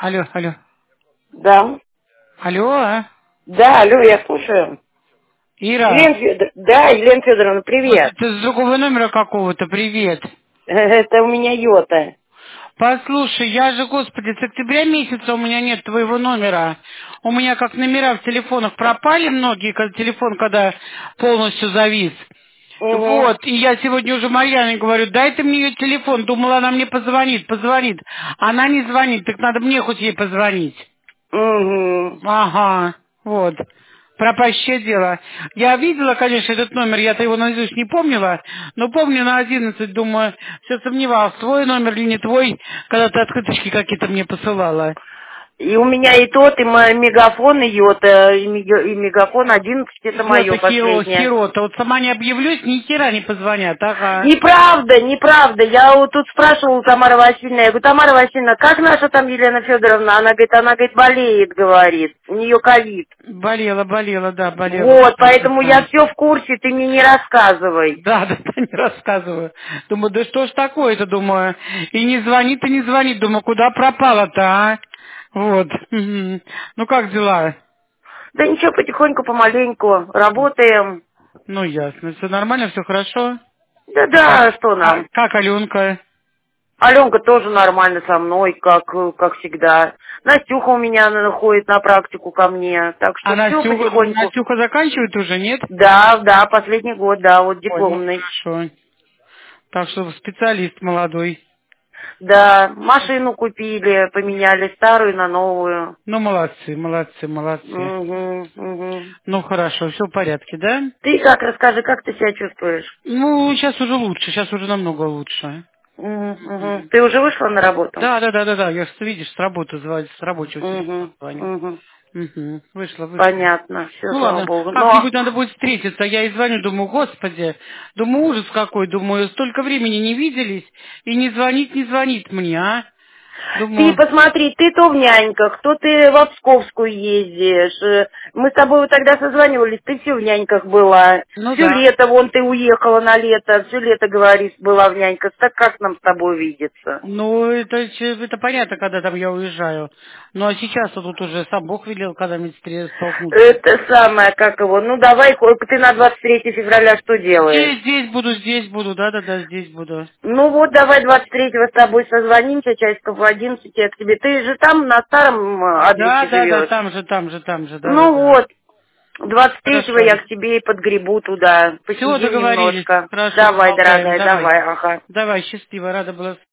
Алло, алло. Да. Алло, а? Да, алло, я слушаю. Ира, Да, Елена Федоровна, вот привет. это с другого номера какого-то, привет. Это у меня Йота. Послушай, я же, господи, с октября месяца у меня нет твоего номера. У меня как номера в телефонах пропали многие, когда телефон, когда полностью завис. Угу. Вот, и я сегодня уже Марьяне говорю, дай ты мне ее телефон. Думала, она мне позвонит. Она не звонит, так надо мне хоть ей позвонить. Угу. Ага, вот. Пропащее дело. Я видела, конечно, этот номер, я-то его наизусть не помнила, но помню на 11, думаю, все сомневалась, твой номер или не твой, когда ты открыточки какие-то мне посылала. И у меня и тот, и мой мегафон, и Йота, и мегафон 11, это мое Йота последнее. Хирота. Вот сама не объявлюсь, ни хера не позвонят, ага. Неправда, неправда. Я вот тут спрашивала у Тамары Васильевны, я говорю, Тамара Васильевна, как наша там Елена Федоровна? Она говорит, болеет, говорит. У нее ковид. Болела, да, болела. Вот, Ужасно. поэтому я все в курсе, ты мне не рассказывай. Да, не рассказываю. Думаю, да что ж такое-то, думаю. И не звонит. Думаю, куда пропала-то, а? Вот. Мгм. Ну, как дела? Да ничего, потихоньку, помаленьку работаем. Ну, ясно. Все нормально, все хорошо? Да-да, что нам? Как Аленка? Аленка тоже нормально со мной, как всегда. Настюха у меня ходит на практику ко мне, так А что все потихоньку. Настюха заканчивает уже, нет? Да, да, последний год, да, вот Ой, ну дипломный. хорошо. Так что специалист молодой. Да, машину купили, поменяли старую на новую. Ну, молодцы. Угу, угу. Ну, хорошо, все в порядке, да? Ты как, расскажи, как ты себя чувствуешь? Ну, сейчас уже намного лучше. Угу, угу. Ты уже вышла на работу? Да. Я ж, видишь, с работы звоню, с рабочего телефона Угу, звоню. угу. Угу. Вышла. Понятно, все, Ну слава ладно, богу. Но как-нибудь надо будет встретиться. Я и звоню, думаю, господи, думаю, ужас какой, думаю, столько времени не виделись, и не звонит мне, а? ты Думаю, посмотри, ты то в няньках, то ты в Псковскую ездишь. Мы с тобой вот тогда созванивались, ты все в няньках была. ну Все да. лето, вон ты уехала на лето, все лето, говоришь, была в няньках. Так как нам с тобой видеться? Ну, это понятно, когда там я уезжаю. Ну, а сейчас-то тут уже сам Бог велел когда-нибудь столкнуться. Это самое, как его, ну давай, ты на 23 февраля что делаешь? Здесь буду, да, здесь буду. Ну вот, давай 23-го с тобой созвонимся, часиков в 11 я к тебе. Ты же там на старом адресе Да, живешь? там же, Ну да. вот, 23-го я Хорошо. к тебе и подгребу туда. Все, Посидим договорились. немножко. Хорошо, Давай, поболтаем, дорогая, давай. давай, ага. Давай, счастливо, рада была